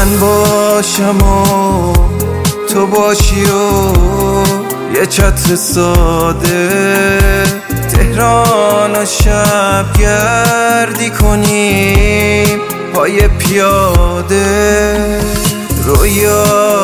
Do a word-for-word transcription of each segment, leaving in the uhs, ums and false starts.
من باشم و تو باشی و یه چتر ساده تهران و شب گردی کنیم پای پیاده، رویا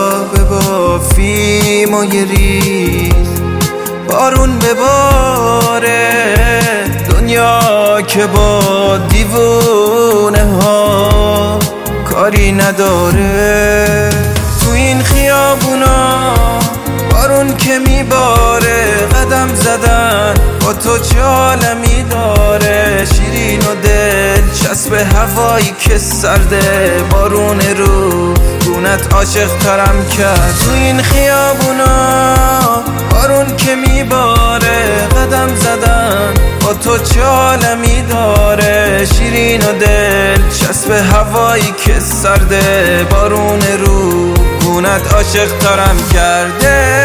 ببافیم و یه ریز بارون بباره، دنیا که با دیوونه ها کاری نداره. تو این خیابونا بارون که میباره، قدم زدن با تو چه عالمی داره. شیرین و دل چسب هوایی که سرده، بارون رو گونت عاشق ترم کرد. تو این خیابونا بارون که میباره، قدم زدن با تو چه عالمی داره. شیرین و دل چسب هوایی که سرده، بارون رو گونت عاشق ترم کرده.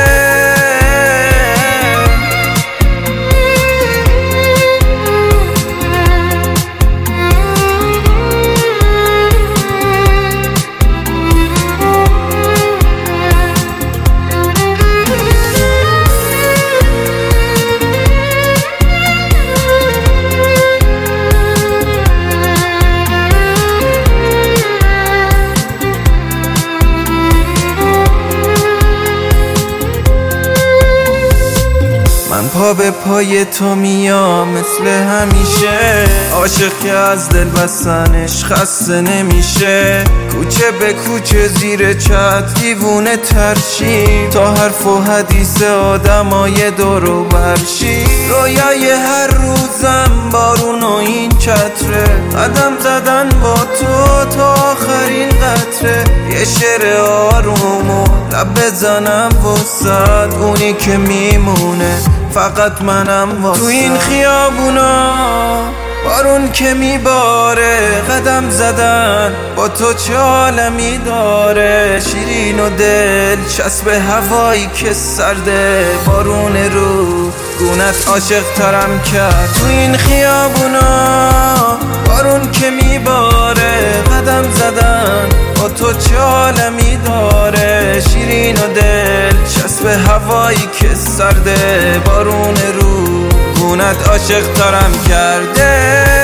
من پا به پای تو میام مثل همیشه، عاشق که از دل بستنش خسته نمیشه. کوچه به کوچه زیر چت دیوونه ترشی، تا حرف و حدیث آدمای دورو برشی. رویای هر روزم بارون و این چتره، قدم زدن با تو تا آخرین قطره. یه شعر آروم و لب بزنم وسط، اونی که میمونه فقط منم واسه. تو این خیابونا بارون که میباره، قدم زدن با تو چه عالمی داره. شیرین و دل چسب هوایی که سرده، بارون رو گونت عاشق ترم کرد. تو این خیابونا بارون که میباره، قدم زدن با تو چه عالمی داره. شیرین و دل چسب هوایی که سرده، بارون رو گونت عاشق ترم کرده.